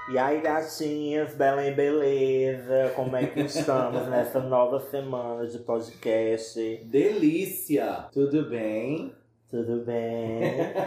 E aí, gatinhas, Belém Beleza, como é que estamos nessa nova semana de podcast? Delícia! Tudo bem? Tudo bem?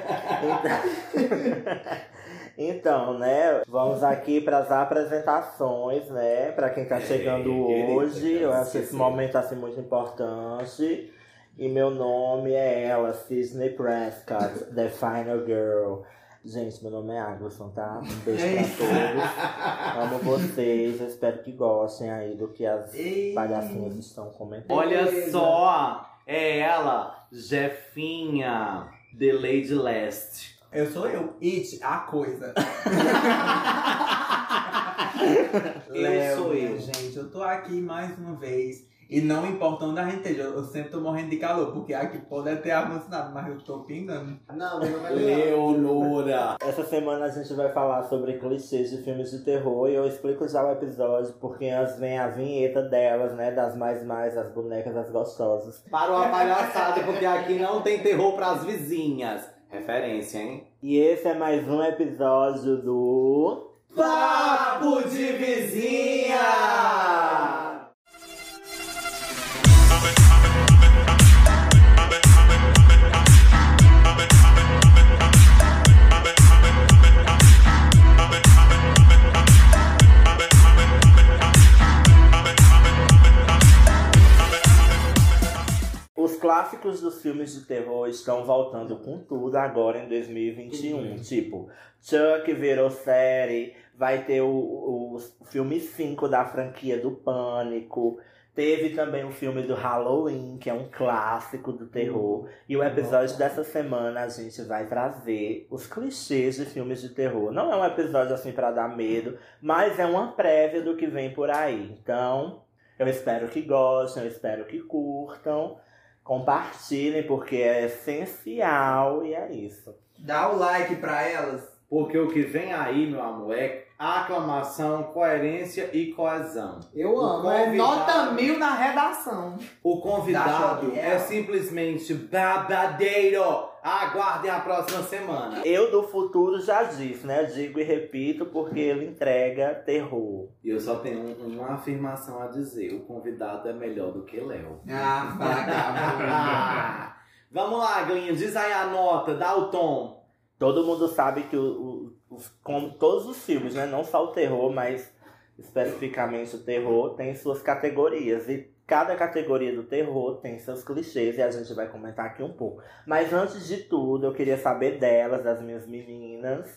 Então, né, vamos aqui para as apresentações, né, para quem tá chegando hoje. Eu acho esse momento assim muito importante. E meu nome é ela, Sydney Prescott, The Final Girl. Gente, meu nome é Agusson, tá? Um beijo pra todos. Amo vocês, eu espero que gostem aí do que as palhacinhas estão comentando. Olha só, é ela, Jefinha, The Lady Last. Eu sou eu. It, a coisa. Eu sou eu. Gente, eu tô aqui mais uma vez. E não importando a gente, eu sempre tô morrendo de calor, porque aqui pode até ar-condicionado, mas eu tô pingando. Não, meu nome é Leonora. Essa semana a gente vai falar sobre clichês de filmes de terror e eu explico já o episódio, porque antes vem a vinheta delas, né? Das mais, as bonecas, as gostosas. Para uma palhaçada, porque aqui não tem terror pras vizinhas. Referência, hein? E esse é mais um episódio do... Papo de Vizinha! Os clássicos dos filmes de terror estão voltando com tudo agora em 2021. Tipo, Chuck virou série, vai ter o filme 5 da franquia do Pânico. Teve também o filme do Halloween, que é um clássico do terror. E o episódio dessa semana a gente vai trazer os clichês de filmes de terror. Não é um episódio assim pra dar medo, mas é uma prévia do que vem por aí. Então, eu espero que gostem, eu espero que curtam. Compartilhem, porque é essencial e é isso. Dá o like pra elas. Porque o que vem aí, meu amor, é aclamação, coerência e coesão. Eu amo. É nota 1000 na redação. O convidado Da é simplesmente babadeiro. Aguardem a próxima semana. Eu do futuro já disse, né? Digo e repito, porque ele entrega terror. E eu só tenho uma afirmação a dizer. O convidado é melhor do que Léo. Vagabundo. Vamos lá, Glinha. Diz aí a nota, dá o tom. Todo mundo sabe que como todos os filmes, né? Não só o terror, mas especificamente o terror, tem suas categorias. E cada categoria do terror tem seus clichês e a gente vai comentar aqui um pouco. Mas antes de tudo, eu queria saber delas, das minhas meninas,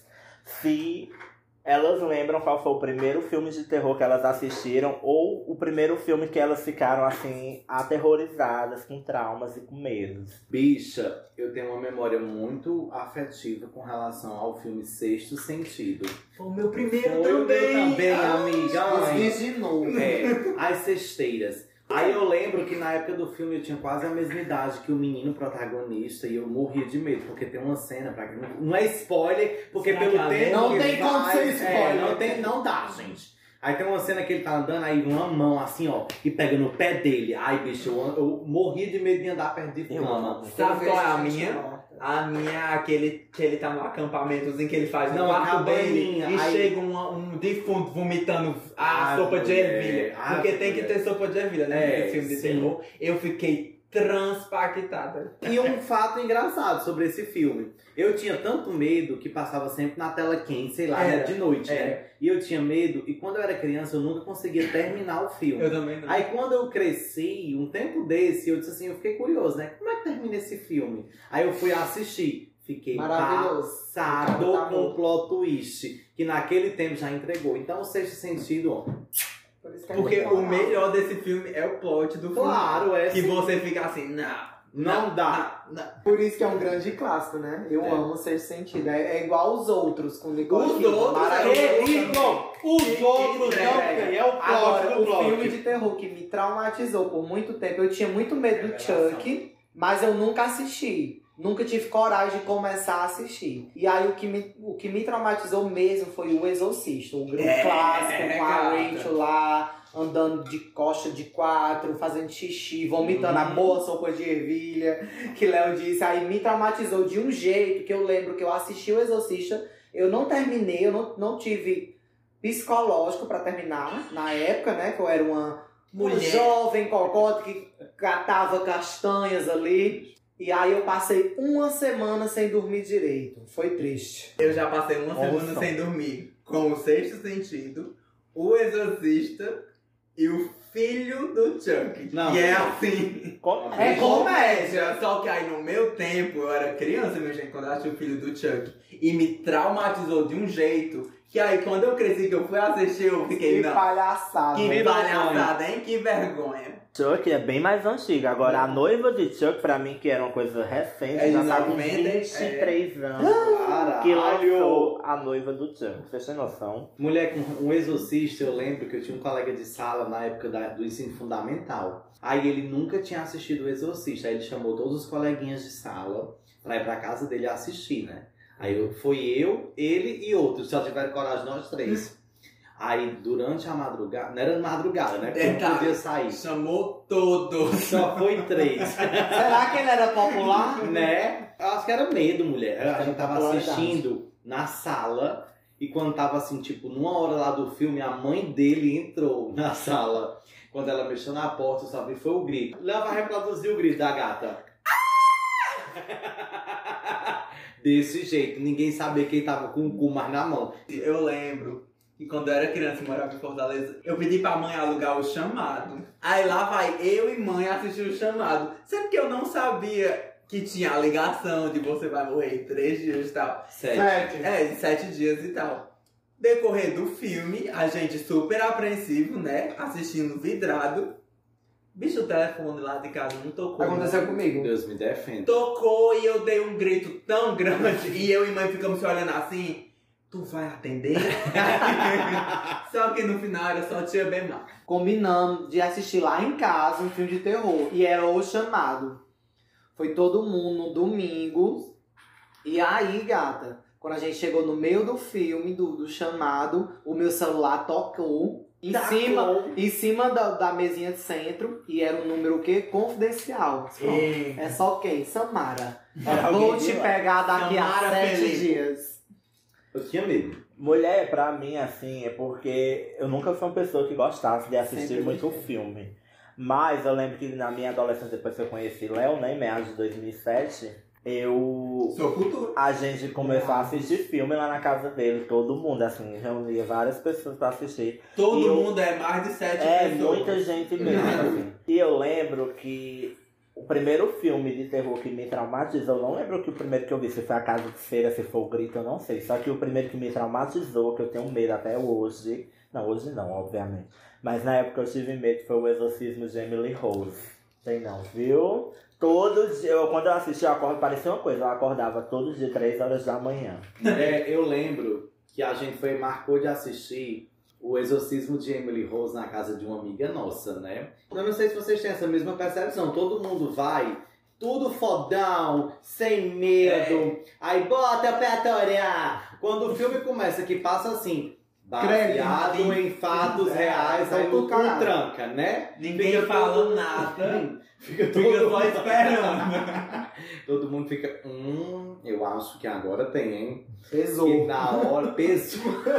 se elas lembram qual foi o primeiro filme de terror que elas assistiram ou o primeiro filme que elas ficaram, assim, aterrorizadas, com traumas e com medos. Bicha, eu tenho uma memória muito afetiva com relação ao filme Sexto Sentido. Foi o meu primeiro Foi o meu também. também, amiga. Os Ai. viginou. As cesteiras. Aí eu lembro que na época do filme eu tinha quase a mesma idade que o menino protagonista e eu morria de medo, porque tem uma cena, não é spoiler, porque Será pelo que tempo não que tem como ser spoiler? não dá, gente. Aí tem uma cena que ele tá andando, aí uma mão assim, ó, e pega no pé dele. Ai, bicho, eu morria de medo de andar perto de cama. Sabe qual é a minha? A minha, que ele tá no acampamentozinho que ele faz no Não, quarto a dele cabaninha, e aí- chega um defunto vomitando a Ah, sopa de mulher. ervilha. Ah, Porque tem que mulher. ter sopa de ervilha, né? É, Nesse filme de sim. terror. Eu fiquei transpactada. E um fato engraçado sobre esse filme. Eu tinha tanto medo que passava sempre na tela quente, sei lá, né, de noite, né? E eu tinha medo, e quando eu era criança eu nunca conseguia terminar o filme. Eu também não. Aí quando eu cresci, um tempo desse, eu disse assim, eu fiquei curioso, né? Como é que termina esse filme? Aí eu fui assistir. Fiquei Maravilhoso. passado Tá com o plot twist, que naquele tempo já entregou. Então o Sexto Sentido, ó. Por isso que é Porque muito o bom. melhor desse filme é o plot do filme. Claro, é Que sim. você fica assim, Não dá. Por isso que é um grande clássico, né? Eu amo o Sexto Sentido. É igual os outros, com Nicole Os Kidman. outros, Maravilhoso. Os outros não tem, é o plot Agora, do o plot. filme de terror que me traumatizou por muito tempo, eu tinha muito medo do Chuck, mas eu nunca assisti. Nunca tive coragem de começar a assistir. E aí o que me traumatizou mesmo foi o Exorcista. O grande clássico com a gata. Rachel lá, andando de costa de quatro, fazendo xixi, vomitando a boa sopa de ervilha, que Léo disse. Aí me traumatizou de um jeito que eu lembro que eu assisti o Exorcista, eu não terminei, eu não tive psicológico pra terminar. Na época, né, que eu era uma Mulher. jovem cocote que catava castanhas ali. E aí eu passei uma semana sem dormir direito. Foi triste. Eu já passei uma semana Nossa. sem dormir com O Sexto Sentido, O Exorcista e O Filho do Chuck. Não. Que é assim. É comédia. Só que aí no meu tempo, eu era criança, meu gente, quando eu assisti O Filho do Chuck. E me traumatizou de um jeito que aí quando eu cresci, que eu fui assistir, eu fiquei, Que não. palhaçada. Que vergonha. palhaçada, hein? Que vergonha. Chuck é bem mais antiga. Agora, a noiva de Chuck, pra mim, que era uma coisa recente, É de já tá com 90, 23 anos. Que Caralho! lançou a noiva do Chuck. Vocês têm noção? Mulher com um exorcista, eu lembro que eu tinha um colega de sala na época do ensino fundamental. Aí ele nunca tinha assistido o Exorcista. Aí ele chamou todos os coleguinhas de sala pra ir pra casa dele assistir, né? Aí foi eu, ele e outros. Só tiveram coragem nós três. Aí durante a madrugada, não era madrugada, né? Porque não podia sair. Chamou todos. Só foi 3. Será que ele era popular? Né? Eu acho que era medo, mulher. A gente tava Popularidade. assistindo na sala e quando tava assim, tipo, numa hora lá do filme, a mãe dele entrou na sala. Quando ela mexeu na porta, eu só vi foi o grito. Leva a reproduzir o grito da gata. Desse jeito, ninguém sabia quem tava com o cu mais na mão. Eu lembro que quando eu era criança e morava em Fortaleza, eu pedi pra mãe alugar O Chamado. Aí lá vai eu e mãe assistir O Chamado. Sendo que eu não sabia que tinha a ligação de você vai morrer em 3 dias e tal. 7. Em 7 dias e tal. Decorrer do filme, a gente super apreensivo, né? Assistindo vidrado. Bicho, o telefone lá de casa não tocou. Aconteceu comigo. Deus me defenda. Tocou e eu dei um grito tão grande. E eu e mãe ficamos se olhando assim. Tu vai atender? Só que no final era só tia Bemar. Combinamos de assistir lá em casa um filme de terror. E era O Chamado. Foi todo mundo no domingo. E aí, gata, quando a gente chegou no meio do filme, do chamado, o meu celular tocou em cima da mesinha de centro. E era um número o quê? Confidencial. Ei. É só quem? Samara. Era Vou alguém te de lá. pegar daqui Samara a 7 Felipe. dias. Eu tinha medo. Mulher, pra mim, assim, é porque eu nunca fui uma pessoa que gostasse de assistir Sempre muito gostei. filme. Mas eu lembro que na minha adolescência, depois que eu conheci Léo, né, em meados de 2007, Sou cultura. a gente começou a assistir filme lá na casa dele, todo mundo, assim, reunia várias pessoas pra assistir. Todo E eu- mundo é mais de 7 É, pessoas. muita gente mesmo, assim. E eu lembro que o primeiro filme de terror que me traumatizou, eu não lembro que o primeiro que eu vi, se foi A Casa de Cera, se foi O Grito, eu não sei. Só que o primeiro que me traumatizou, que eu tenho medo até hoje, não, hoje não, obviamente. Mas na época eu tive medo, foi O Exorcismo de Emily Rose. Tem não, viu? Todos, quando eu assisti, parecia uma coisa, eu acordava todos de 3 horas da manhã. Eu lembro que a gente marcou de assistir O Exorcismo de Emily Rose na casa de uma amiga nossa, né? Eu não sei se vocês têm essa mesma percepção. Todo mundo vai, tudo fodão, sem medo. Aí bota pra torar. Quando o filme começa, que passa assim, baseado Credo. em fatos reais, aí do o cu caralho. tranca, né? Ninguém Fica fala todo- nada. Fica Fica todo só esperando. Todo mundo fica, eu acho que agora tem, hein? Pesou. E na hora, pesou.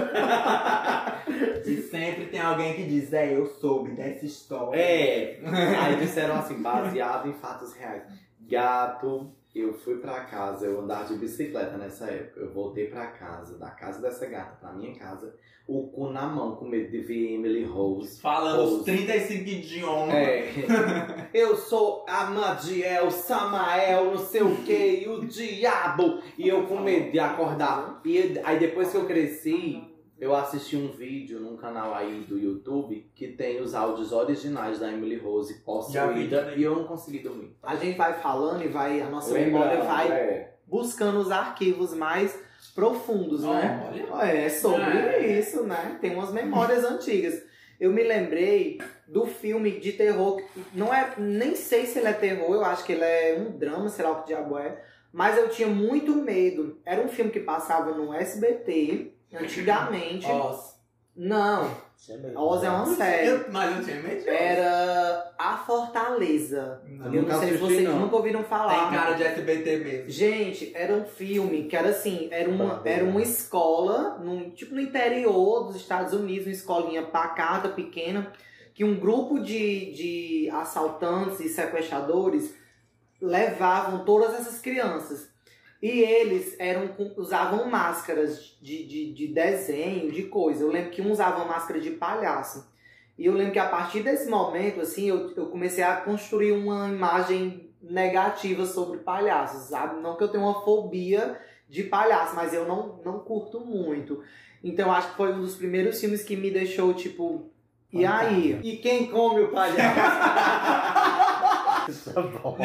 E sempre tem alguém que diz, eu soube dessa história. Aí disseram assim, baseado em fatos reais. Gato, eu fui pra casa, eu andava de bicicleta nessa época. Eu voltei pra casa, da casa dessa gata pra minha casa, o cu na mão, com medo de ver Emily Rose. Falando os Rose. 35 idiomas. Eu sou Amadiel, Samael, não sei o que, e o diabo. E eu com medo de acordar. E aí depois que eu cresci, eu assisti um vídeo num canal aí do YouTube que tem os áudios originais da Emily Rose Já vi possuída também. e eu não consegui dormir. A gente vai falando e vai, a nossa memória Lembrando, vai buscando os arquivos mais profundos, né? É sobre isso, né? Tem umas memórias antigas. Eu me lembrei do filme de terror, que não é, nem sei se ele é terror, eu acho que ele é um drama, sei lá o que diabo é, mas eu tinha muito medo. Era um filme que passava no SBT, antigamente. Nossa. Não, Tinha medo. Oz é uma série. Mas eu tinha medo. Era A Fortaleza. Não. Eu não sei se vocês nunca ouviram falar. Tem cara de SBT mesmo. Gente, era um filme que era assim, era uma escola, tipo no interior dos Estados Unidos, uma escolinha pacata, pequena, que um grupo de assaltantes e sequestradores levavam todas essas crianças. E eles usavam máscaras de desenho, de coisa. Eu lembro que um usava máscara de palhaço. E eu lembro que a partir desse momento, assim, eu comecei a construir uma imagem negativa sobre palhaços, sabe? Não que eu tenha uma fobia de palhaço, mas eu não curto muito. Então acho que foi um dos primeiros filmes que me deixou, tipo... E aí? E quem come o palhaço? Tá bom.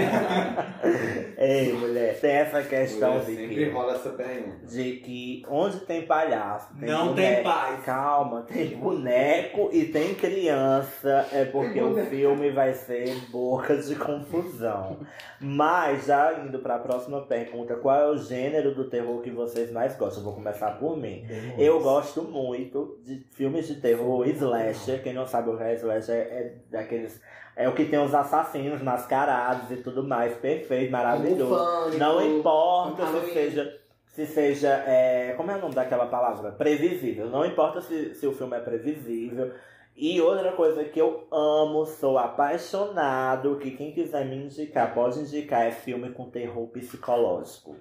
Ei, mulher, tem essa questão de sempre que, rola essa pergunta. de que onde tem palhaço, tem Não boneco. tem paz. Calma, tem boneco e tem criança, é porque o filme vai ser boca de confusão. Mas, já indo pra próxima pergunta, qual é o gênero do terror que vocês mais gostam? Eu vou começar por mim. Eu gosto muito de filmes de terror slasher. Quem não sabe o que é slasher é daqueles... É o que tem os assassinos mascarados e tudo mais. Perfeito, maravilhoso. Pânico, Não importa Halloween. se seja como é o nome daquela palavra? Previsível. Não importa se o filme é previsível. E outra coisa que eu amo, sou apaixonado, que quem quiser me indicar, pode indicar, é filme com terror psicológico.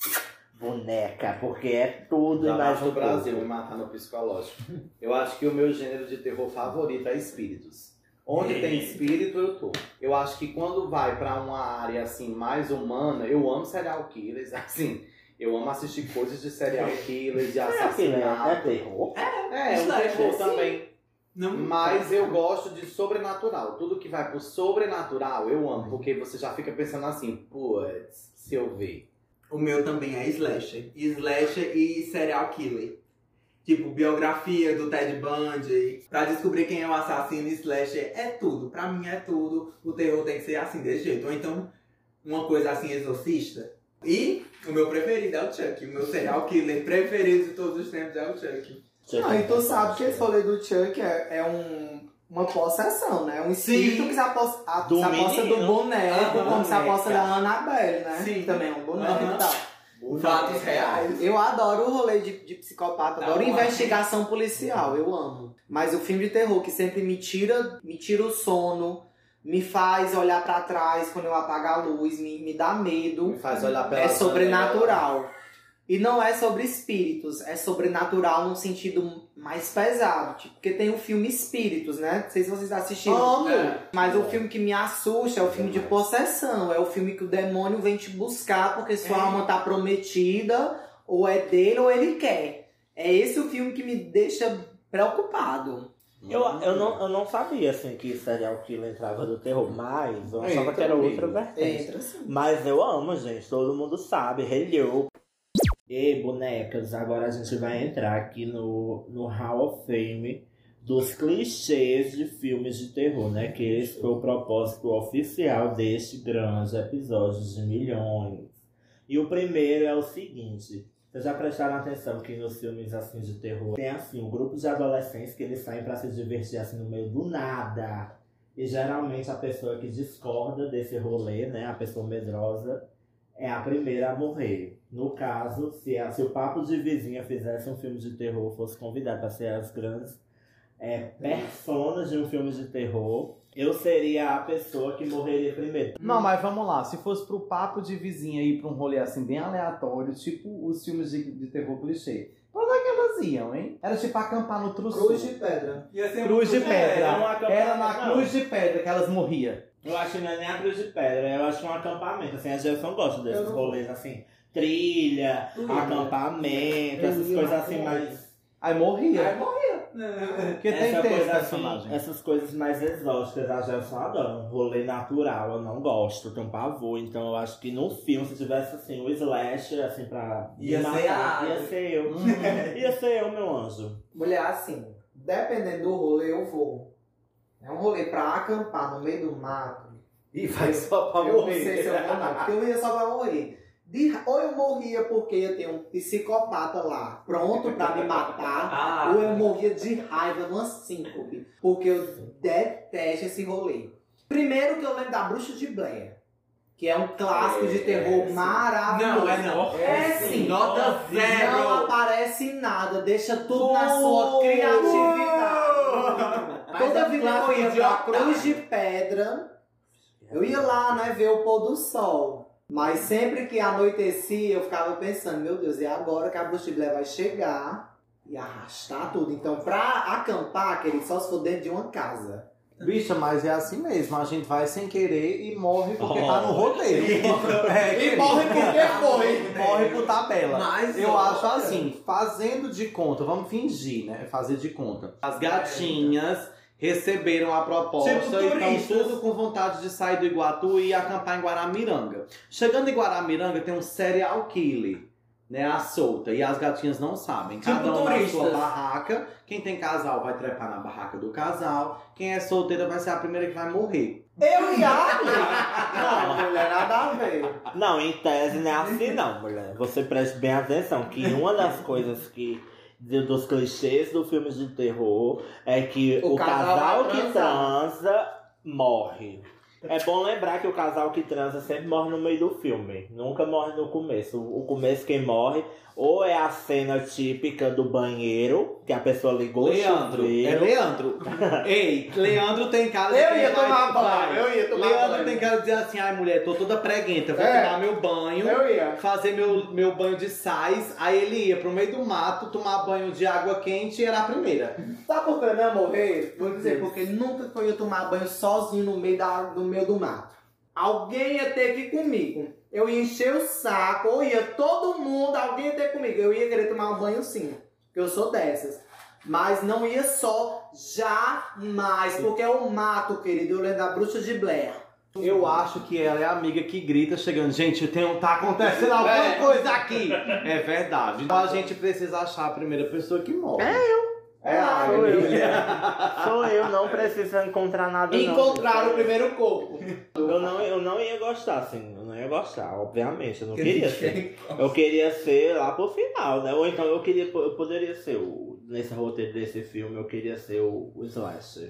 Boneca, porque é tudo e mais no um Brasil, me pouco. matar no psicológico. Eu acho que o meu gênero de terror favorito é espíritos. Onde tem espírito, eu tô. Eu acho que quando vai pra uma área assim mais humana, eu amo serial killers, assim. Eu amo assistir coisas de serial killers, de É assassinato. terror? É um terror sim. também. Não, Mas eu gosto de sobrenatural. Tudo que vai pro sobrenatural, eu amo. Porque você já fica pensando assim, putz, se eu ver. O meu também é slasher. Slasher e serial killer. Tipo, biografia do Ted Bundy. Pra descobrir quem é o assassino, slasher é tudo. Pra mim é tudo. O terror tem que ser assim, desse jeito. Ou então, uma coisa assim, exorcista. E o meu preferido é o Chuck. O meu serial killer preferido de todos os tempos é o Chuck. Não, e tu sabe que esse rolê do Chuck uma possessão, né? Um espírito Sim. que se aposta Do do menino. boneco, como se boneca. aposta da Annabelle, né? Sim. Também é um boneco e tal. Fatos reais. Eu adoro o rolê de psicopata, Tá adoro bom. investigação policial, eu amo. Mas o filme de terror que sempre me tira o sono, me faz olhar pra trás quando eu apago a luz, me dá medo, Me faz olhar pela é janela. sobrenatural. E não é sobre espíritos, é sobrenatural num sentido mais pesado. Tipo, porque tem o filme Espíritos, né? Não sei se vocês assistiram. Amo! Mas o filme que me assusta é o filme de possessão. É o filme que o demônio vem te buscar porque sua alma tá prometida, ou é dele ou ele quer. É esse o filme que me deixa preocupado. Eu não sabia assim que serial killer entrava do terror, mas eu achava que era outra vertente. Entra sim. Mas eu amo, gente, todo mundo sabe. Hello. E bonecas, agora a gente vai entrar aqui no Hall of Fame dos clichês de filmes de terror, né? Que esse foi o propósito oficial deste grande episódio de milhões. E o primeiro é o seguinte: vocês já prestaram atenção que nos filmes assim de terror tem assim um grupo de adolescentes que eles saem pra se divertir assim no meio do nada. E geralmente a pessoa que discorda desse rolê, né? A pessoa medrosa é a primeira a morrer. No caso, se o Papo de Vizinha fizesse um filme de terror, fosse convidado para ser as grandes personas de um filme de terror, eu seria a pessoa que morreria primeiro. Não, mas vamos lá. Se fosse pro papo de vizinha ir pra um rolê assim bem aleatório, tipo os filmes de terror clichê. Pra onde é que elas iam, hein? Era tipo acampar no Truçu. Cruz de pedra. Ia ser Cruz de muito- pedra. era um acampamento, Era na não. Cruz de Pedra que elas morriam. Eu acho que não é nem a Cruz de Pedra, eu acho que é um acampamento. Assim, a Gerson gosta desses rolês assim. Trilha, acampamento, essas coisas assim mais... Aí morria. Aí morria. Porque tem que ter esse personagem. Essas coisas mais exóticas, a Gerson adora. Um rolê natural, eu não gosto, eu tenho pavor. Então eu acho que no filme, se tivesse assim, o slasher, assim, pra Ia me ser matar, a- ia ser eu. Ia ser eu, meu anjo. Mulher, assim, dependendo do rolê, eu vou. É um rolê pra acampar no meio do mato. E vai só pra Eu não morrer. sei se eu vou não, porque eu ia só pra morrer. Ou eu morria porque ia ter um psicopata lá, pronto pra me matar, ou eu morria de raiva numa síncope, porque eu detesto esse rolê. Primeiro que eu lembro da Bruxa de Blair, que é um clássico de terror maravilhoso. Não. É sim. Nota 0. Não aparece em nada, deixa tudo na sua criatividade. Toda vida que eu ia pra Cruz de Pedra, eu ia lá, né, ver o pôr do sol. Mas sempre que anoitecia, eu ficava pensando, meu Deus, e agora que a Bruxa de Blair vai chegar e arrastar tudo? Então, pra acampar, querido, só se for dentro de uma casa. Bicha, mas é assim mesmo. A gente vai sem querer e morre porque tá no roteiro. E morre porque foi. Morre por tabela. Mas eu acho assim, fazendo de conta, vamos fingir, né? Fazer de conta. As gatinhas receberam a proposta Tipo e estão turistas. tudo com vontade de sair do Iguatu e acampar em Guaramiranga. Chegando em Guaramiranga tem um serial killer, né, à solta, e as gatinhas não sabem. Tipo Cada um na turistas. sua barraca. Quem tem casal vai trepar na barraca do casal. Quem é solteira vai ser a primeira que vai morrer. Eu e Agnes? Não, mulher, nada a ver. Não, em tese não é assim não, mulher. Você preste bem atenção que uma das coisas que dos clichês do filme de terror é que o casal que transa morre. É bom lembrar que o casal que transa sempre morre no meio do filme. Nunca morre no começo. O começo quem morre ou é a cena típica do banheiro, que a pessoa ligou Leandro. o chuveiro. É Leandro. Ei, Leandro tem cara de Eu quem ia vai- tomar banho, vai. eu ia tomar Leandro banho. tem cara de dizer assim, ai mulher, tô toda preguenta, vou É. tomar meu banho, Eu ia. fazer meu banho de sais. Aí ele ia pro meio do mato, tomar banho de água quente e era a primeira. Sabe por que eu não ia morrer? Vou dizer, porque nunca que eu ia tomar banho sozinho no meio do mato. Alguém ia ter que ir comigo. Eu ia encher o saco, ou ia todo mundo, alguém ia ter comigo. Eu ia querer tomar um banho sim, porque eu sou dessas. Mas não ia só, jamais, porque é o mato, querido. Eu lembro da Bruxa de Blair. Eu acho que ela é a amiga que grita chegando, gente, tá acontecendo alguma coisa aqui. É verdade. Então a gente precisa achar a primeira pessoa que morre. Sou eu. Sou eu, não preciso encontrar nada Encontraram o não. primeiro corpo. Eu não ia gostar, assim. Eu não ia gostar, obviamente. Eu não queria ser. Eu queria ser lá pro final, né? Ou então eu poderia ser nesse roteiro desse filme, eu queria ser o Slasher.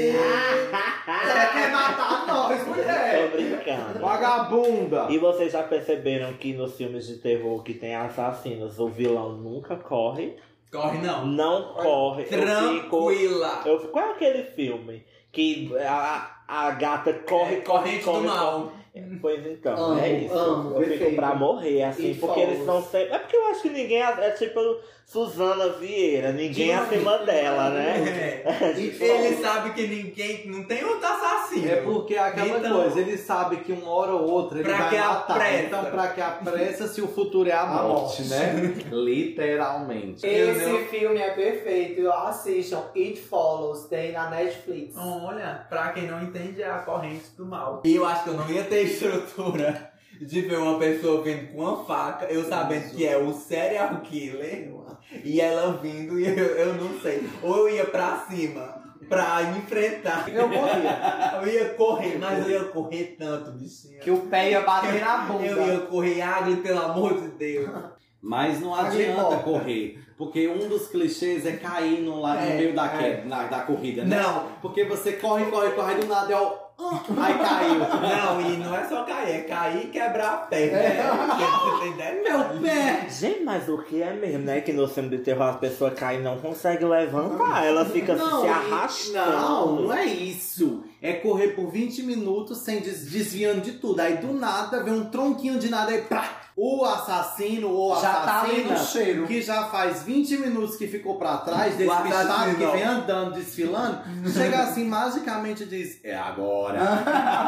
Ela quer matar nós, mulher. Tô brincando. Vagabunda! E vocês já perceberam que nos filmes de terror que tem assassinos, o vilão nunca corre? Corre não. Não corre. Tranquila. Qual é aquele filme que a gata corre, Corrente do mal. Pois então, Amo, é isso. amo, Eu fico perfeito. pra morrer, assim, E porque eles Falls. são sempre. É porque eu acho que ninguém é tipo Suzana Vieira, ninguém é acima dela, né? Ele sabe que ninguém. Não tem outro assassino. É porque é aquela Então, coisa, ele sabe que uma hora ou outra ele Pra vai que a matar. pressa? Então, pra que a pressa se o futuro é a morte, né? Literalmente. Esse filme é perfeito. Assistam. It Follows. Tem na Netflix. Olha, pra quem não entende, é a corrente do mal. E eu acho que eu não ia ter estrutura de ver uma pessoa vindo com uma faca, eu sabendo que é o serial killer, e ela vindo, e eu não sei. Ou eu ia pra cima pra enfrentar. Eu morria. Eu ia correr, mas eu ia correr tanto, bichinho. Que o pé ia bater na bunda. Eu ia correr, Agnes, pelo amor de Deus. Mas não Ali adianta morre. correr. Porque um dos clichês é cair no meio da corrida, né? Não. Porque você corre, do nada é o... Aí caiu. Não, e não é só cair, é cair e quebrar a perna. Porque você tem ideia? Meu pé! Gente, mas o que é mesmo, né? Que no filme de terror as pessoas caem e não conseguem levantar. Ela fica se arrastando. Não é isso. É correr por 20 minutos sem desviando de tudo. Aí do nada vem um tronquinho de nada aí pá! O assassino ou Já tá ali assassina no cheiro. que já faz 20 minutos que ficou pra trás desse O bichado assassino. que vem andando, desfilando, chega assim magicamente e diz, é agora.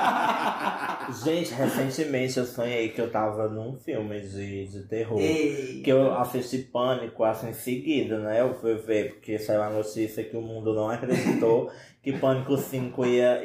Gente, recentemente eu sonhei que eu tava num filme de terror. Ei. Que eu assisti Pânico assim em seguida, né? Eu fui ver, porque saiu a notícia que o mundo não acreditou que Pânico 5 ia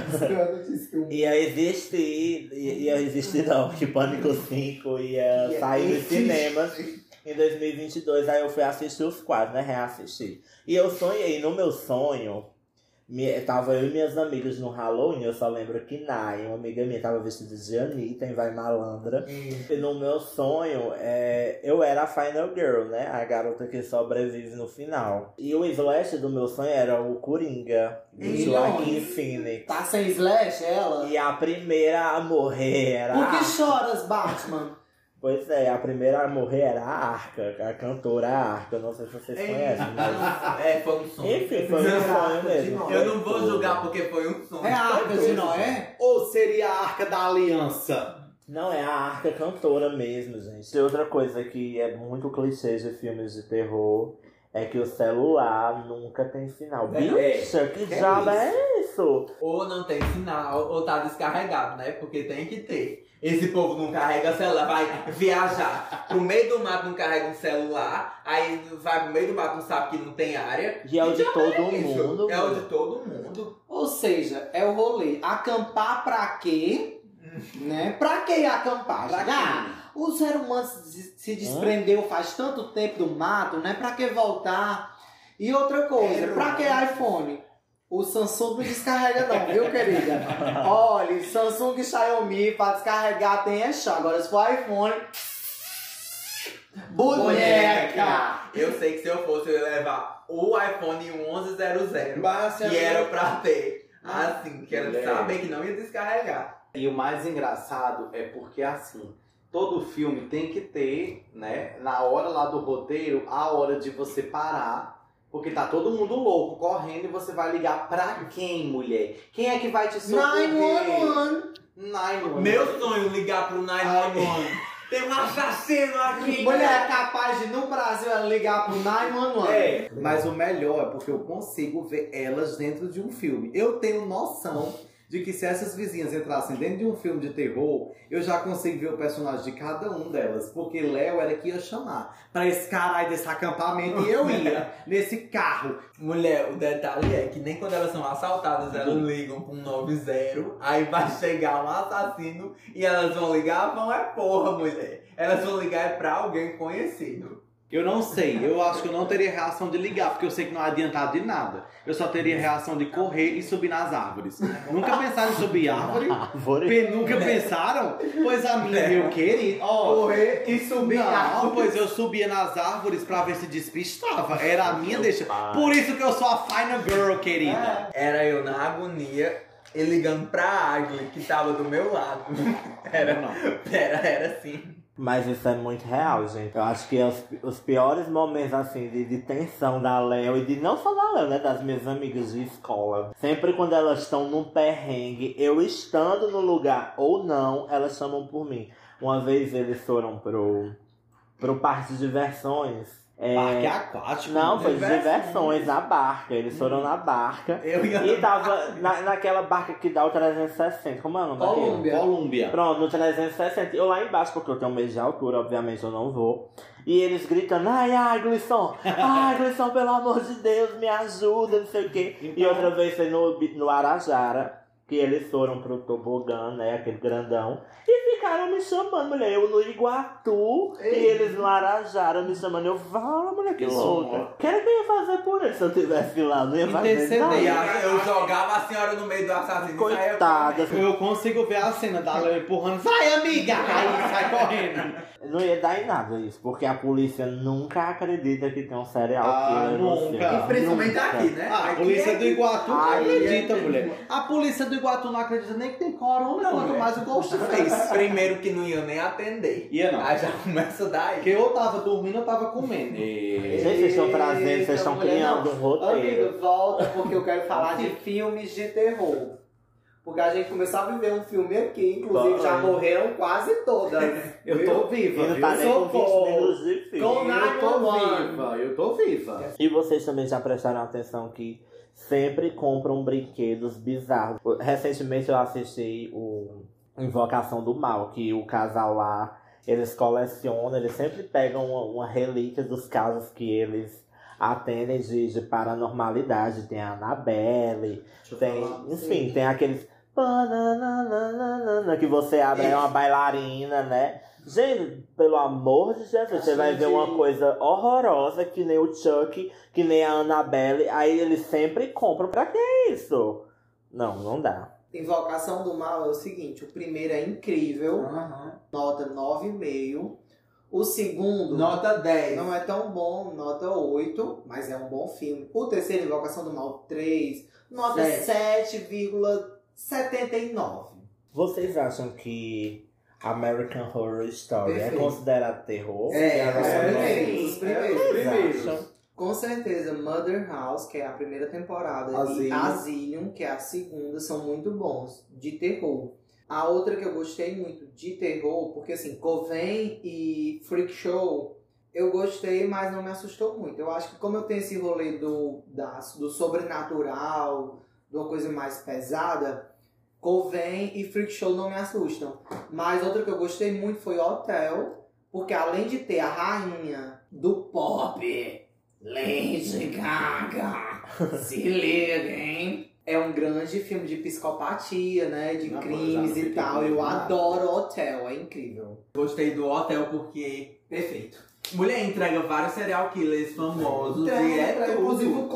existir. Ia existir não, que Pânico 5 ia sair nos cinemas em 2022. Aí eu fui assistir os quatro, né? Reassistir. E eu sonhei, no meu sonho, Tava eu e minhas amigas no Halloween, eu só lembro que Nai, uma amiga minha, tava vestida de Anitta em Vai Malandra. E no meu sonho, eu era a Final Girl, né? A garota que sobrevive no final. E o slash do meu sonho era o Coringa, de Joaquin Phoenix. Tá sem slash, ela? E a primeira a morrer era Por que a... choras, Batman? Pois é, a primeira a morrer era a Arca, a cantora Arca. Não sei se vocês conhecem, mas... Foi um sonho. Enfim, foi um sonho mesmo. Eu não vou julgar porque foi um sonho. É a Arca de Noé? Ou seria a Arca da Aliança? Não, é a Arca cantora mesmo, gente. E outra coisa que é muito clichê de filmes de terror é que o celular nunca tem sinal. Bicha, que diabo é isso? Ou não tem sinal, ou tá descarregado, né? Porque tem que ter. Esse povo não carrega celular, vai viajar pro meio do mato, não carrega um celular, aí vai pro meio do mato, não sabe que não tem área. E é o de todo mundo. É o de todo mundo. Ou seja, é o rolê. Acampar pra quê? Né? Pra que acampar? O ser humano se desprendeu faz tanto tempo do mato, né? Pra que voltar? E outra coisa, pra que iPhone? O Samsung não descarrega não, viu, querida? Olha, Samsung e Xiaomi pra descarregar tem chão. Agora se for iPhone... Boneca! Eu sei que se eu fosse, eu ia levar o iPhone 1100, que era pra ter. Assim, que era saber que não ia descarregar. E o mais engraçado é porque, assim, todo filme tem que ter, né, na hora lá do roteiro, a hora de você parar. Porque tá todo mundo louco, correndo, e você vai ligar pra quem, mulher? Quem é que vai te socorrer? 911. Meu sonho ligar pro 911. Tem um assassino aqui. Mulher é capaz de, no Brasil, ela ligar pro 911. Mas o melhor é porque eu consigo ver elas dentro de um filme. Eu tenho noção de que se essas vizinhas entrassem dentro de um filme de terror, eu já consigo ver o personagem de cada um delas. Porque Léo era que ia chamar pra esse caralho desse acampamento e eu ia nesse carro. Mulher, o detalhe é que nem quando elas são assaltadas, elas ligam pra um 90, aí vai chegar um assassino e elas vão ligar, porra, mulher. Elas vão ligar pra alguém conhecido. Eu não sei, eu acho que eu não teria reação de ligar, porque eu sei que não adiantava de nada. Eu só teria reação de correr e subir nas árvores. Nunca pensaram em subir árvore? Nunca pensaram? Pois a minha, meu querido, Correr e subir não, pois eu subia nas árvores pra ver se despistava. Era a minha deixa. Por isso que eu sou a Final Girl, querida. Era eu na agonia e ligando pra Águia, que tava do meu lado. Era assim. Mas isso é muito real, gente. Eu acho que os piores momentos, assim, de tensão da Léo, e de não só da Léo, né, das minhas amigas de escola. Sempre quando elas estão num perrengue, eu estando no lugar ou não, elas chamam por mim. Uma vez eles foram pro parque de diversões. Parque aquático? Não, foi de diversões na barca. Eles foram na barca. E tava naquela barca que dá o 360. Como é o nome? Colômbia. Pronto, no 360. Eu lá embaixo, porque eu tenho medo de altura, obviamente eu não vou. E eles gritando, ai, Glisson, pelo amor de Deus, me ajuda, não sei o quê. E outra vez foi no Arajara, que eles foram pro tobogã, né, aquele grandão. E ficaram me chamando, mulher. Eu no Iguatu e eles no Arajara me chamando. Eu falo, mulher, que louca. Que era que eu ia fazer por eles se eu tivesse lá? Não ia fazer nada. Eu jogava a senhora no meio do assassino. Coitada. Eu consigo ver a cena da Léo empurrando. Vai, amiga! Aí sai correndo. Não ia dar em nada isso, porque a polícia nunca acredita que tem um serial killer no nunca. filme. E principalmente aqui, né? A polícia do Iguatu não acredita, mulher. A polícia do Iguatu não acredita nem que tem corona, quanto mais o Ghostface. Primeiro que não ia nem atender. Ia não. Aí já começa daí. Porque eu tava dormindo, eu tava comendo. Gente, vocês estão trazendo, vocês estão criando um roteiro. Amigo, volta porque eu quero falar de filmes de terror. Porque a gente começou a viver um filme aqui, inclusive já morreram quase todas. Eu tô viva, Não viu? tá nem com 20 minutos de filme. Eu tô viva. E vocês também já prestaram atenção que sempre compram brinquedos bizarros. Recentemente eu assisti o Invocação do Mal, que o casal lá, eles colecionam, eles sempre pegam uma relíquia dos casos que eles atendem de paranormalidade. Tem a Annabelle, tem aqueles que você abre, é uma bailarina, né? Gente, pelo amor de Jesus, você vai ver uma coisa horrorosa que nem o Chuck, que nem a Annabelle. Aí eles sempre compram. Pra que isso? Não dá. Invocação do Mal é o seguinte, o primeiro é incrível, nota 9,5. O segundo Nota 10. não é tão bom, nota 8, mas é um bom filme. O terceiro, Invocação do Mal, 3, nota 7,79. Vocês acham que American Horror Story Perfeito. é considerado terror? Os primeiros. Acham? Com certeza, Mother House, que é a primeira temporada, e Asylum, que é a segunda, são muito bons, de terror. A outra que eu gostei muito de terror, porque assim, Coven e Freak Show, eu gostei, mas não me assustou muito. Eu acho que como eu tenho esse rolê do sobrenatural, de uma coisa mais pesada, Coven e Freak Show não me assustam. Mas outra que eu gostei muito foi Hotel, porque além de ter a rainha do pop, Lady Gaga, se liga, hein? É um grande filme de psicopatia, né? De crimes e tal. Eu adoro Hotel, é incrível. Gostei do Hotel porque... Perfeito. Mulher entrega vários serial killers famosos e é Inclusive tudo.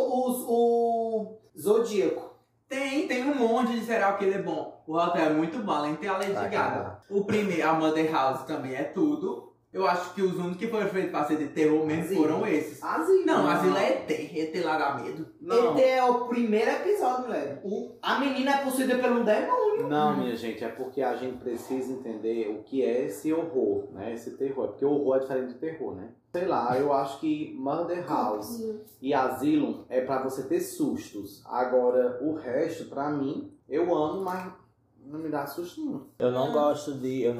o Zodíaco. Tem um monte de serial killer bom. O Hotel é muito bom, além de ter a Lady Gaga. O primeiro, a Mother House também é tudo. Eu acho que os únicos que foram feitos pra ser de terror mesmo Asilo. foram esses. Asilo. Não, Asilo é ET. ET lá dá medo. Não. Esse é o primeiro episódio, mulher. A menina é possuída pelo demônio. Não, minha gente, é porque a gente precisa entender o que é esse horror, né? Esse terror. Porque o horror é diferente de terror, né? Sei lá, eu acho que Murder House e Asylum é pra você ter sustos. Agora, o resto, pra mim, eu amo, mas não me dá susto nenhum. Eu não gosto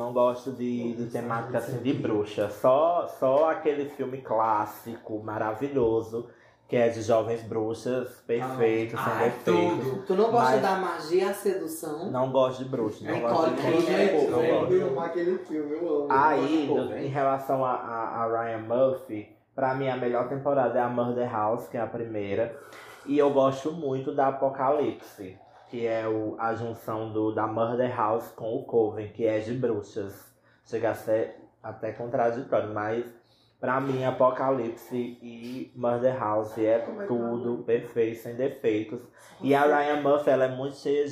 de temática assim de bruxa. Só aquele filme clássico, maravilhoso, que é de jovens bruxas, perfeito, sem defeitos. tudo. Tu não gosta Mas- da magia e a sedução? Não gosto de bruxa, não Nicole gosto de Kidman. bruxa. Não gosto. Eu amo aquele filme, eu amo. Aí, Pô, velho. em relação a Ryan Murphy, pra mim a melhor temporada é a Murder House, que é a primeira. E eu gosto muito da Apocalipse, que é a junção da Murder House com o Coven, que é de bruxas. Chega a ser até contraditório, mas pra mim Apocalipse e Murder House é tudo perfeito, sem defeitos. E a Ryan Murphy, ela é muito cheia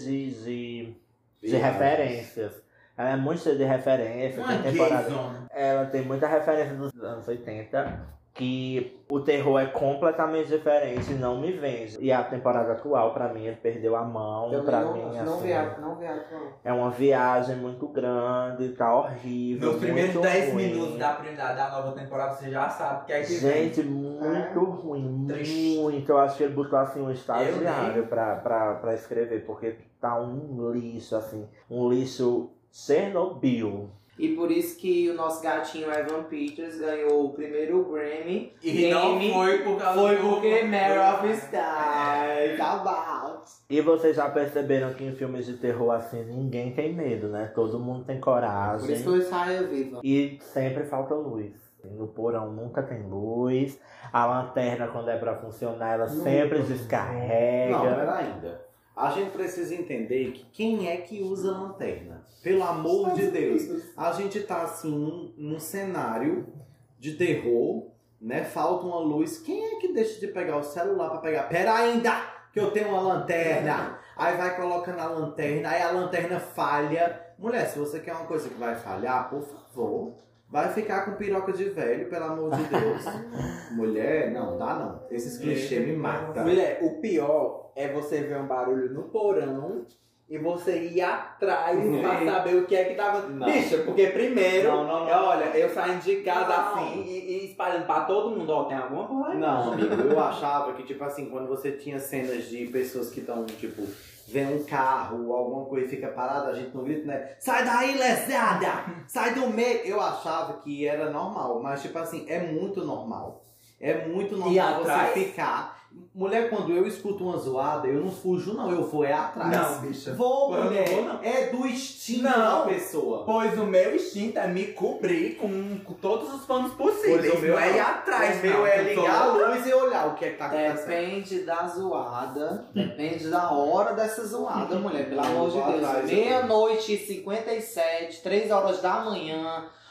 de referências. Ela é muito cheia de referências. Uma Tem temporada. gayzona. Ela tem muita referência dos anos 80, que o terror é completamente diferente e não me vende. E a temporada atual, pra mim, ele perdeu a mão. Eu Pra não, mim, não assim, vi atual. é uma viagem muito grande, tá horrível. Nos primeiros muito 10 ruim. minutos da nova temporada, você já sabe que é que vem. Gente, muito ruim, Triste. muito. Eu acho que ele botou assim um Eu estagiário pra escrever, porque tá um lixo, assim. Um lixo Chernobyl. E por isso que o nosso gatinho Evan Peters ganhou o primeiro Grammy. E não foi por causa Foi do... porque Mare of Stars. About. E vocês já perceberam que em filmes de terror assim, ninguém tem medo, né? Todo mundo tem Por coragem. isso que eu saio viva. E sempre falta luz. No porão nunca tem luz. A lanterna, quando é pra funcionar, ela sempre descarrega. Não, pera ainda. A gente precisa entender que quem é que usa lanterna? Pelo amor de Deus. A gente tá assim num cenário de terror, né? Falta uma luz. Quem é que deixa de pegar o celular pra pegar? Pera ainda, que eu tenho uma lanterna. Aí vai colocando a lanterna, aí a lanterna falha. Mulher, se você quer uma coisa que vai falhar, por favor, vai ficar com piroca de velho, pelo amor de Deus. Mulher, não, dá não. Esses clichês me matam. Mulher, o pior é você ver um barulho no porão e você ir atrás pra saber o que é que tava... Não. Bicha, porque primeiro, Não. olha, eu saindo de casa Não. assim e espalhando pra todo mundo, ó, tem alguma coisa aí? Não, amigo, eu achava que, tipo assim, quando você tinha cenas de pessoas que estão, tipo, vê um carro ou alguma coisa e fica parada, a gente não grita, né? Sai daí, lesada! Sai do meio! Eu achava que era normal, mas, tipo assim, é muito normal. É muito E normal você atrás? ficar... Mulher, quando eu escuto uma zoada, eu não fujo, não. Eu vou atrás. Não, bicha. Vou, Eu não mulher. vou, não. É do instinto Não. da pessoa. Pois o meu instinto é me cobrir com todos os panos possíveis. Pois o meu não é ir não. atrás, O meu não. é Eu ligar a tô- luz e olhar o que é que tá acontecendo. Depende da zoada. Depende da hora dessa zoada, mulher. Pelo amor de vou Deus. atrás, Meia-noite e 57, 3 horas da manhã.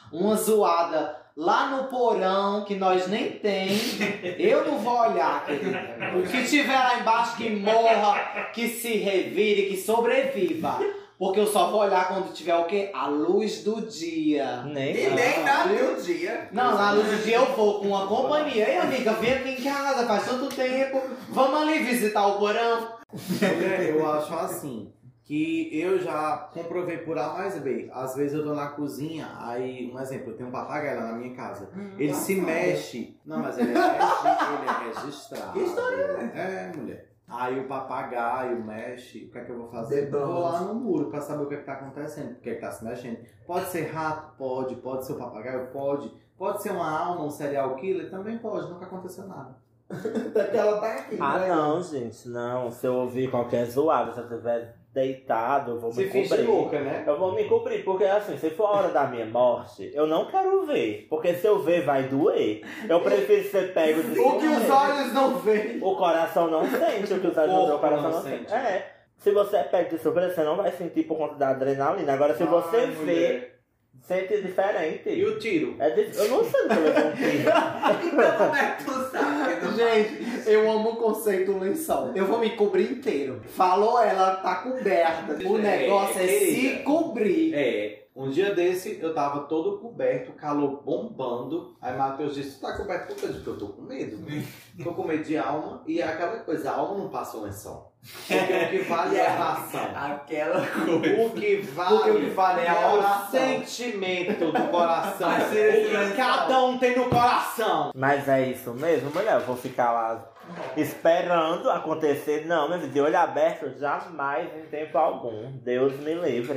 uma zoada lá no porão que nós nem tem, eu não vou olhar, querido. O que tiver lá embaixo que morra, que se revire, que sobreviva. Porque eu só vou olhar quando tiver o quê? A luz do dia. E nem na do dia. Não, na luz do dia eu vou com uma companhia. Ei, amiga, vem aqui em casa, faz tanto tempo. Vamos ali visitar o porão. Eu acho assim, que eu já comprovei por A mais B. Às vezes eu tô na cozinha, aí, um exemplo, eu tenho um papagaio lá na minha casa. Ele se mexe. Não, mas ele é registrado. Que história é? É, mulher. Aí o papagaio mexe, o que é que eu vou fazer? Eu vou lá no muro pra saber o que é que tá acontecendo, por que é que tá se mexendo. Pode ser rato? Pode. Pode ser o papagaio? Pode. Pode ser uma alma, um serial killer? Também pode, nunca aconteceu nada. Ela tá aqui. Ah, não, gente, não. Se eu ouvir qualquer zoada, se eu estiver deitado, eu vou me cobrir. Louca, né? Eu vou me cobrir, porque assim, se for a hora da minha morte, eu não quero ver. Porque se eu ver, vai doer. Eu prefiro ser pego de O que os surpresa. olhos não veem. O coração não sente, o que os olhos não veem, o coração não sente. É. Se você é pego de surpresa, você não vai sentir por conta da adrenalina. Agora, se você vê, sente diferente. E o tiro? Eu não sei do que eu levei um tiro. Então como é que tu sabe? Gente, eu amo o conceito lençol. Eu vou me cobrir inteiro. Falou ela, tá coberta. O negócio é se cobrir. É. Um dia desse, eu tava todo coberto, calor bombando. Aí Matheus disse, tu tá coberto por quê? Eu disse, eu tô com medo. Tô com medo de alma. E é aquela coisa, a alma não passa o lençol. Porque o que vale é a ração. Aquela coisa. O que vale, Porque o que vale é a o oração. sentimento do coração. Mas O que Cada um tem no coração. Mas é isso mesmo, mulher. Eu vou ficar lá esperando acontecer. Não, meu filho, de olho aberto, jamais em tempo algum. Deus me livre.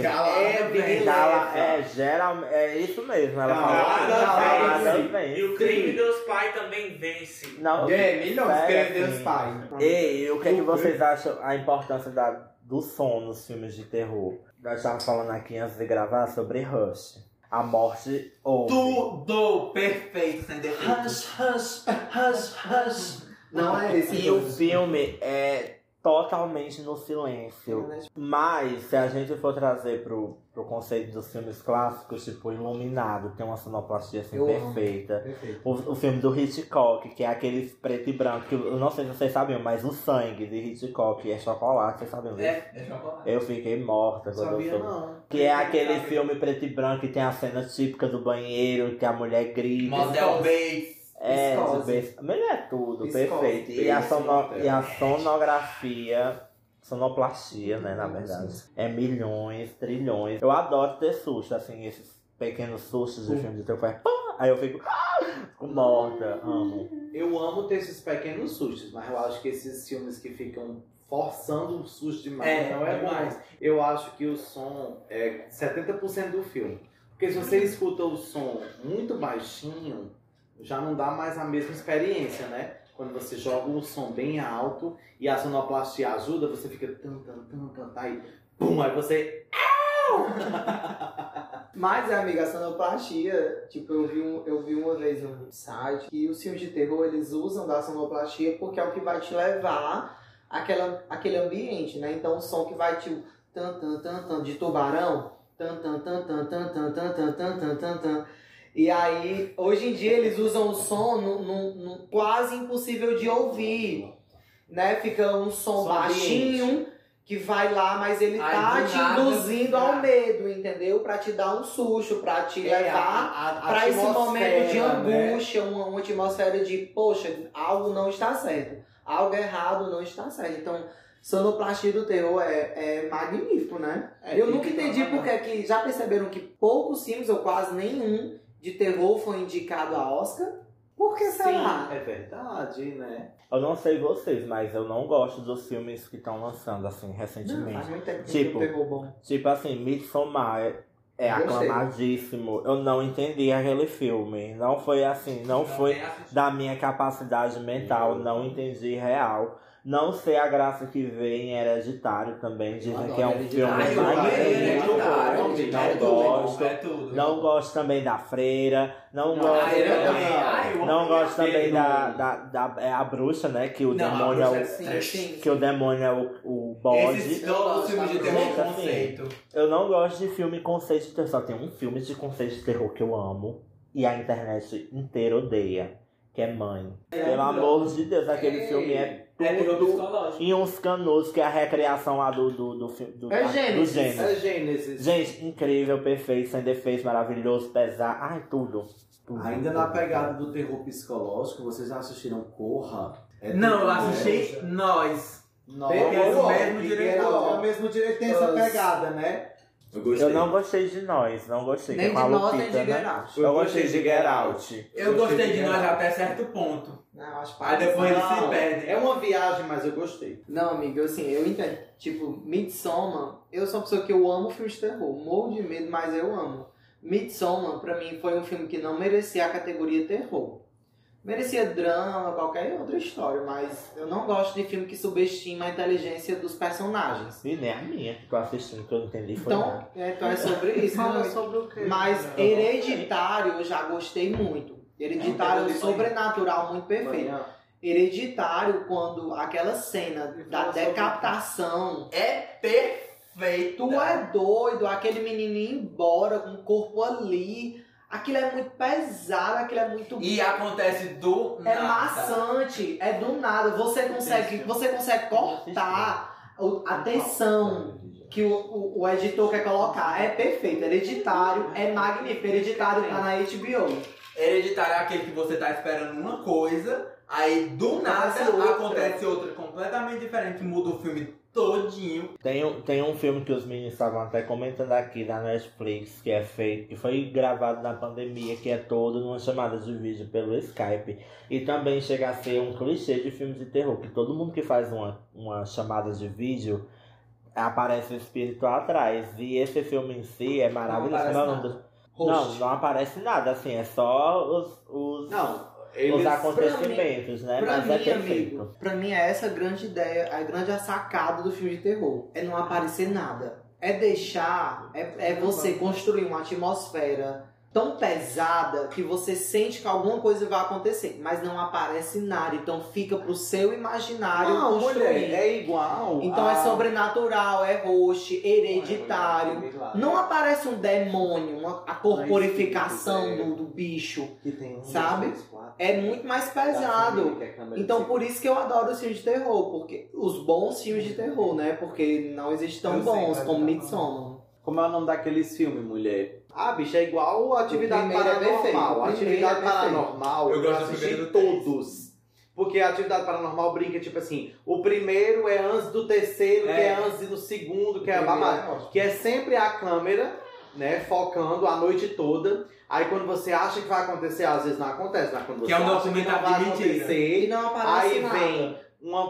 É isso mesmo. Ela Calada falou. Vem. E o crime de Deus Pai também vence. Não, Milhões, sério, que Deus assim. Pai. E o que, é que vocês acham a importância do som nos filmes de terror? Nós estávamos falando aqui antes de gravar sobre Rush. A morte ouve. Tudo perfeito, sem defeito. Hush. Não é esse. E o filme é totalmente no silêncio. Mas, se a gente for trazer pro conceito dos filmes clássicos, tipo Iluminado, tem uma sonoplastia assim perfeita. Perfeito. O filme do Hitchcock, que é aquele preto e branco, que eu não sei se vocês sabiam, mas o sangue de Hitchcock é chocolate, vocês sabiam disso? É chocolate. Eu fiquei morta quando eu Sabia soube. não. Que é aquele filme preto e branco que tem a cena típica do banheiro, que a mulher grita. Model Bates. É, Viscose. mas é tudo, Viscose. perfeito. E a sonografia, sonoplastia, né, na verdade, é milhões, trilhões. Eu adoro ter susto, assim, esses pequenos sustos de filme de terror. Aí eu fico morta, amo. Eu amo ter esses pequenos sustos, mas eu acho que esses filmes que ficam forçando o susto demais não é bom. Eu acho que o som é 70% do filme. Porque se você escuta o som muito baixinho, já não dá mais a mesma experiência, né? Quando você joga um som bem alto e a sonoplastia ajuda, você fica aí, pum, aí você... Mas, amiga, a sonoplastia, tipo, eu vi uma vez um site que os filmes de terror, eles usam da sonoplastia porque é o que vai te levar àquele ambiente, né? Então, o som que vai te... de tubarão, e aí, hoje em dia, eles usam o som no quase impossível de ouvir, né? Fica um som baixinho, que vai lá, mas ele tá te induzindo ao medo, entendeu? Pra te dar um susto, pra te levar pra esse momento de angústia, uma atmosfera de, poxa, algo não está certo, algo errado não está certo. Então, sonoplastia do terror é magnífico, né? Eu nunca entendi porque que já perceberam que poucos filmes, ou quase nenhum, de terror foi indicado a Oscar? Por que será? Sim, é verdade, né? Eu não sei vocês, mas eu não gosto dos filmes que estão lançando, assim, recentemente. Faz muito tempo que Tipo, tem um terror bom. Tipo assim, Midsommar é Eu gostei. aclamadíssimo. Eu não entendi aquele filme. Não foi assim, não foi da minha capacidade mental, não entendi real. Não sei a graça que vê em Hereditário também. Dizem que é um filme Ai, eu mais amei Hereditário. não gosto. É tudo. Não gosto também da Freira. Não gosto eu também. amei. Ai, eu Não amei gosto aquele. também da é a bruxa, né? Que o Não, demônio a é bruxa é sim. que o demônio é o bode. Esses novos filmes de terror Gente, assim, conceito. Eu não gosto de filme conceito de terror. Só tem um filme de conceito de terror que eu amo e a internet inteira odeia, que é Mãe. Pelo amor de Deus, aquele filme é É terror tudo psicológico. e uns canudos, que é a recriação lá do Gênesis. Gênesis. É Gênesis. Gente, incrível, perfeito, sem defeitos, maravilhoso, pesado. Ai, tudo. Ainda na pegada do terror psicológico, vocês já assististiram Corra? Não, eu assisti Nós. Nossa, É o mesmo é diretor. o mesmo diretor, tem essa pegada, né? Eu não gostei de Nós, não gostei. Nem que é com de a Nós, nem Lupita, de né? Get Out. Eu gostei de Get Out. Eu gostei de Nós até certo ponto. Não, acho Aí depois eles se Não, perdem. é uma viagem, mas eu gostei. Não, amigo, assim, eu entendo. Tipo, Midsommar, eu sou uma pessoa que eu amo filmes de terror. Morro de medo, mas eu amo. Midsommar, pra mim, foi um filme que não merecia a categoria terror. Merecia drama, qualquer outra história, mas eu não gosto de filme que subestima a inteligência dos personagens. E nem a minha, que tô assistindo, que eu não entendi foi Então, nada. então é sobre isso. Fala né? sobre o quê? Mas Hereditário eu já gostei muito. Hereditário é um sobrenatural muito perfeito. Hereditário, quando aquela cena da decapitação, É perfeito. tu é doido, aquele menininho embora com o corpo ali, aquilo é muito pesado, aquilo é muito... E acontece do É nada. maçante, é do nada. Você consegue cortar a tensão que o editor quer colocar. É perfeito. Hereditário é magnífico. Hereditário tá na HBO. Hereditário é aquele que você tá esperando uma coisa, aí do nada Acontece outra. acontece outra completamente diferente, muda o filme todinho. Tem um filme que os meninos estavam até comentando aqui da Netflix, que é feito, que foi gravado na pandemia, que é todo numa chamada de vídeo pelo Skype. E também chega a ser um clichê de filmes de terror, que todo mundo que faz uma chamada de vídeo aparece o espírito atrás. E esse filme em si é maravilhoso. aparece Não, nada. não aparece nada, assim, é só os acontecimentos, né? Pra Mas mim, é perfeito. amigo, pra mim é essa a grande ideia, a grande sacada do filme de terror. É não aparecer nada. É deixar, é você construir uma atmosfera tão pesada que você sente que alguma coisa vai acontecer, mas não aparece nada. Então fica pro seu imaginário Não, construir. mulher, é igual. Então é sobrenatural, é host, hereditário. Não aparece um demônio, a corporificação do bicho. Que tem um, Sabe? 2, 3, 4. É muito mais pesado. Então por isso que eu adoro os filmes de terror, porque os bons filmes de terror, né? Porque não existem tão Eu sei, bons mas como não. Midsommar. Como é o nome daqueles filmes, mulher? Ah, bicho, é igual Atividade O primeiro é perfeito, Paranormal. o primeiro Atividade é perfeito. Paranormal, Eu eu gosto do assisti primeiro e do três. todos. Porque a Atividade Paranormal brinca, tipo assim, o primeiro é antes do terceiro, que é antes do segundo, que é babado. Que é sempre a câmera, né, focando a noite toda. Aí quando você acha que vai acontecer, às vezes não acontece. Mas quando você Que é um acha que não documentário vai de mentira. acontecer, E não aparece aí nada. vem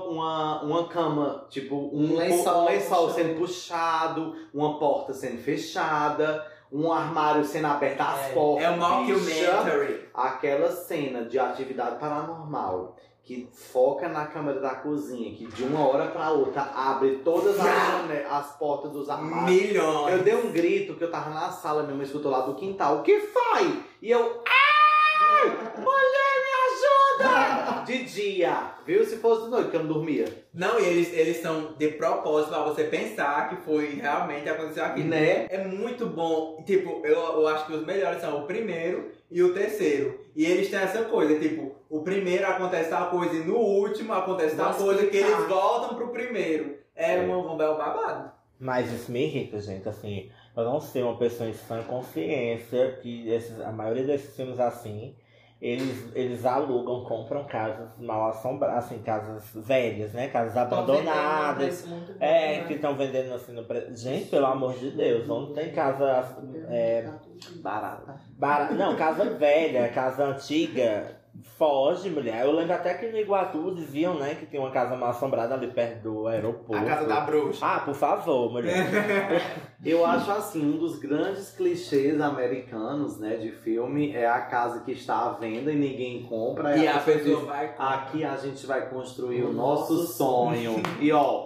uma cama, tipo, um lençol lençol puxado. sendo puxado, uma porta sendo fechada, um armário sendo aberto, as portas. É um bicha. mockumentary. Aquela cena de Atividade Paranormal que foca na câmera da cozinha, que de uma hora pra outra abre todas as portas dos armários. Milhões. Eu dei um grito que eu tava na sala, minha mãe escutou lá do quintal. O que faz? E eu... Ai! Mulher, me ajuda! De dia. Viu? Se fosse de noite, porque eu não dormia. Não, e eles são de propósito pra você pensar que foi realmente aconteceu aquilo. Né? É muito bom. Tipo, eu acho que os melhores são o primeiro e o terceiro. E eles têm essa coisa, tipo, o primeiro acontece tal coisa e no último acontece tal coisa que eles voltam pro primeiro. É um belo babado. Mas isso me irrita, gente, assim, eu não sei uma pessoa em sã consciência que a maioria desses filmes assim, eles alugam, compram casas mal assombradas, assim, casas velhas, né, casas abandonadas, que estão vendendo assim no preço. Gente, pelo amor de Deus, onde tem casa Barata. não, casa velha, casa antiga, foge, mulher. Eu lembro até que no Iguatu diziam, né, que tem uma casa mal assombrada ali perto do aeroporto. A casa da bruxa. Ah, por favor, mulher. Eu acho assim, um dos grandes clichês americanos, né, de filme é a casa que está à venda e ninguém compra. E a pessoa diz, vai... aqui a gente vai construir o nosso sonho. E ó,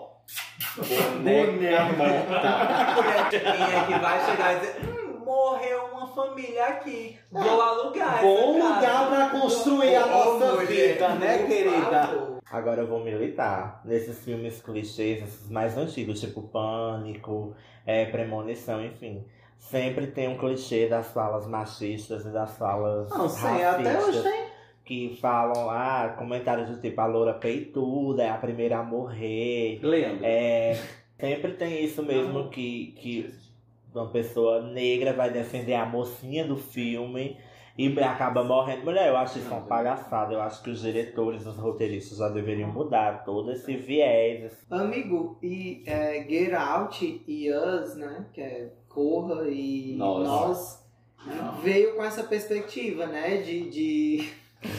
boneca morta. Quem é que vai chegar e dizer... morreu uma família aqui. Vou alugar Bom essa lugar casa. pra construir a nossa mulher, vida, né, por querida? favor. Agora eu vou militar nesses filmes clichês, esses mais antigos, tipo Pânico, Premonição, enfim. Sempre tem um clichê das falas machistas e das falas Não sei, até hoje tem. que falam, comentários do tipo, a loura peituda é a primeira a morrer. Leandro. Sempre tem isso mesmo que uma pessoa negra vai defender a mocinha do filme e acaba morrendo. Mulher, eu acho isso uma palhaçada. Eu acho que os diretores, os roteiristas já deveriam mudar todo esse viés. Amigo, e Get Out e Us, né? Que é Corra e Nós, veio com essa perspectiva, né? De...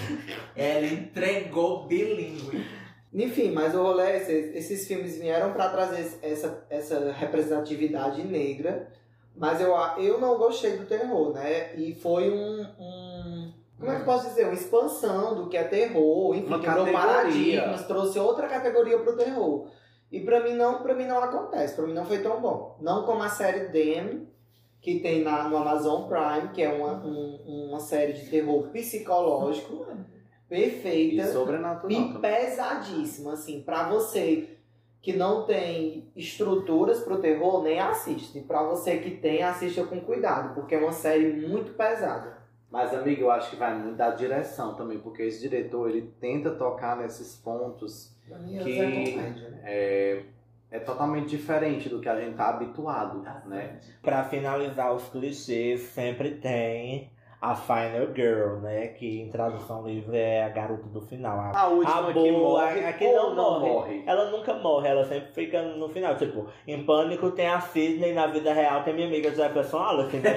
Ela entregou bilíngue. Enfim, mas o rolê, esses filmes vieram pra trazer essa representatividade negra, mas eu não gostei do terror, né? E foi como é que eu posso dizer? Uma expansão do que é terror, enfim, Uma quebrou categoria. paradigmas, trouxe outra categoria pro terror. E pra mim não acontece, pra mim não foi tão bom. Não como a série Them, que tem no Amazon Prime, que é uma série de terror psicológico, perfeita. E sobrenatural E também. pesadíssima, assim, pra você que não tem estruturas pro terror, nem assiste. Pra você que tem, assista com cuidado, porque é uma série muito pesada. Mas, amigo, eu acho que vai muito da direção também, porque esse diretor, ele tenta tocar nesses pontos Pra mim, que é comédia, né? é totalmente diferente do que a gente tá habituado, né? Pra finalizar os clichês, sempre tem a Final Girl, né? Que em tradução livre é a garota do final. A última que morre, a que ou não morre. Ela nunca morre, ela sempre fica no final. Tipo, em Pânico tem a Sidney, na vida real tem minha amiga Jefferson Wallace, né?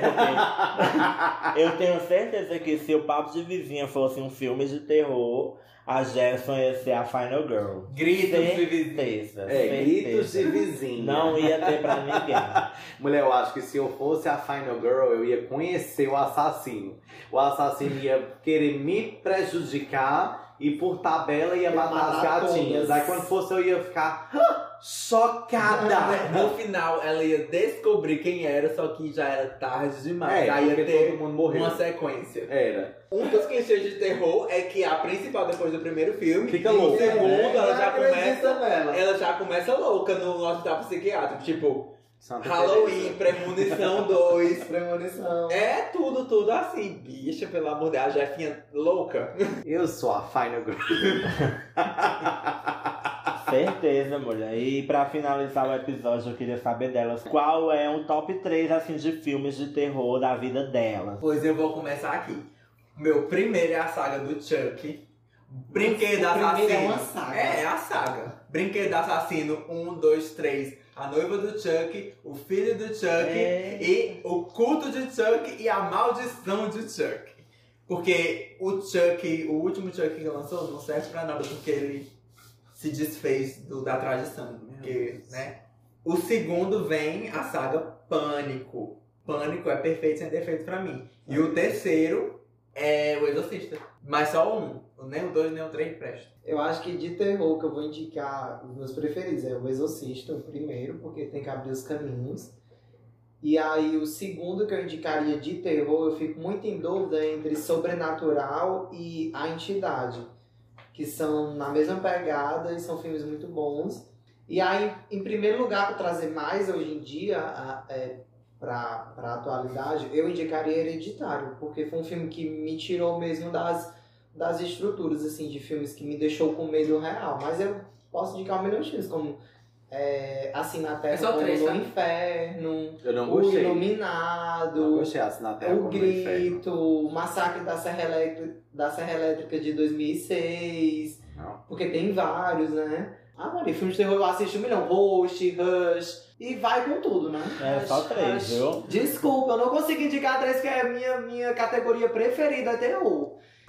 Porque eu tenho certeza que se o Papo de Vizinha fosse um filme de terror, a Jefferson ia ser a Final Girl. Gritos de vizinho. Certeza. Gritos de certeza. vizinha. Não ia ter pra ninguém. Mulher, eu acho que se eu fosse a Final Girl, eu ia conhecer o assassino. O assassino ia querer me prejudicar e por tabela ia matar as gatinhas. todas. Aí quando fosse eu ia ficar chocada. No final, ela ia descobrir quem era, só que já era tarde demais. Aí ia porque ter todo mundo morreu. uma sequência. Era. Um dos clichês de terror é que a principal, depois do primeiro filme, Fica no louca. segundo, Acredita nela. ela já começa louca no hospital psiquiátrico. Tipo, Santa Halloween, Premonição 2. Premonição. É tudo assim. Bicha, pelo amor de Deus, a Jefinha louca. Eu sou a Final Girl. Certeza, mulher. E pra finalizar o episódio, eu queria saber delas qual é um top 3 assim, de filmes de terror da vida delas. Pois eu vou começar aqui. Meu primeiro é a saga do Chuck. Brinquedo O Assassino. primeiro é uma saga. É a saga. Brinquedo Assassino 1, 2, 3. A noiva do Chuck, o filho do Chuck e o culto de Chuck e a maldição de Chuck. Porque o último Chuck que lançou não serve pra nada, porque ele se desfez da tradição. Porque, né? O segundo vem a saga Pânico. Pânico é perfeito sem defeito pra mim. E o terceiro é o Exorcista. Mas só um. Nem o 2, nem o 3 presta. Eu acho que de terror que eu vou indicar, os meus preferidos é o Exorcista, o primeiro, porque tem que abrir os caminhos. E aí o segundo que eu indicaria de terror, eu fico muito em dúvida entre Sobrenatural e A Entidade, que são na mesma pegada e são filmes muito bons. E aí, em primeiro lugar, para trazer mais hoje em dia para a atualidade, eu indicaria Hereditário, porque foi um filme que me tirou mesmo das estruturas assim, de filmes que me deixou com medo real. Mas eu posso indicar um milhão de filmes, como Assim na Terra É só como 3, no tá? Inferno, Eu não O gostei. Iluminado, Não gostei assim na Terra O como no Inferno. Grito, o Massacre da Serra Elétrica de 2006, Não. porque tem vários, né? Maria, filme de terror eu assisto 1 milhão, Host, Rush, e vai com tudo, né? É só 3, Rush. viu? Desculpa, eu não consigo indicar 3, que é a minha categoria preferida, é terror.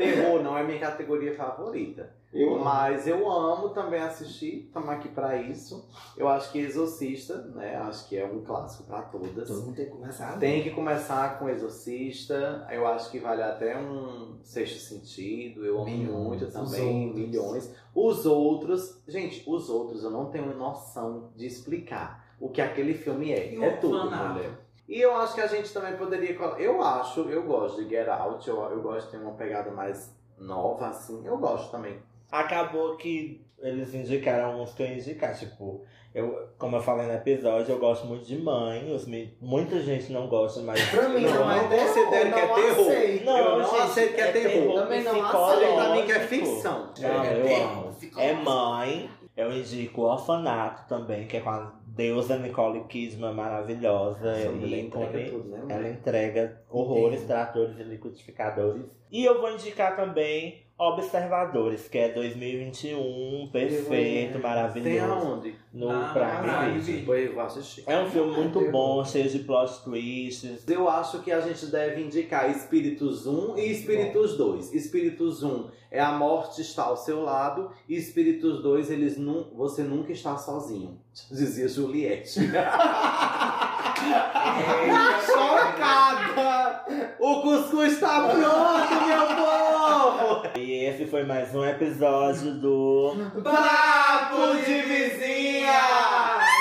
Terror não é minha categoria favorita. Mas eu amo também assistir, estamos aqui pra isso. Eu acho que Exorcista, né? Acho que é um clássico pra todas. Todo mundo tem que começar. Tem que começar com Exorcista. Eu acho que vale até um Sexto Sentido. Eu amo muito também. Milhões. Os outros, gente, os outros eu não tenho noção de explicar o que aquele filme é. É tudo, mulher. E eu acho que a gente também poderia... eu gosto de Get Out. Eu gosto de ter uma pegada mais nova, assim. Eu gosto também. Acabou que eles indicaram uns que eu ia indicar. Tipo, como eu falei no episódio, eu gosto muito de Mãe. Muita gente não gosta, mas... Pra mim não é considero que é terror. aceito. Eu não aceito que é terror. Também não Olha pra mim que é ficção. Não, eu amo. É Mãe. Eu indico o Orfanato também, que é com a deusa Nicole Kidman, maravilhosa. Ela entrega tudo, né? Ela entrega horrores, tratores e liquidificadores. E eu vou indicar também Observadores, que é 2021, perfeito, maravilhoso. Tem aonde? No Prime Video. Depois eu vou assistir. É um filme muito bom, cheio de plot twists. Eu acho que a gente deve indicar Espíritos 1 e Espíritos 2. Espíritos 1 é a morte está ao seu lado. E Espíritos 2, você nunca está sozinho. Dizia Juliette. Chocada! O cuscuz está pronto, meu povo! E esse foi mais um episódio do Papo de Vizinha!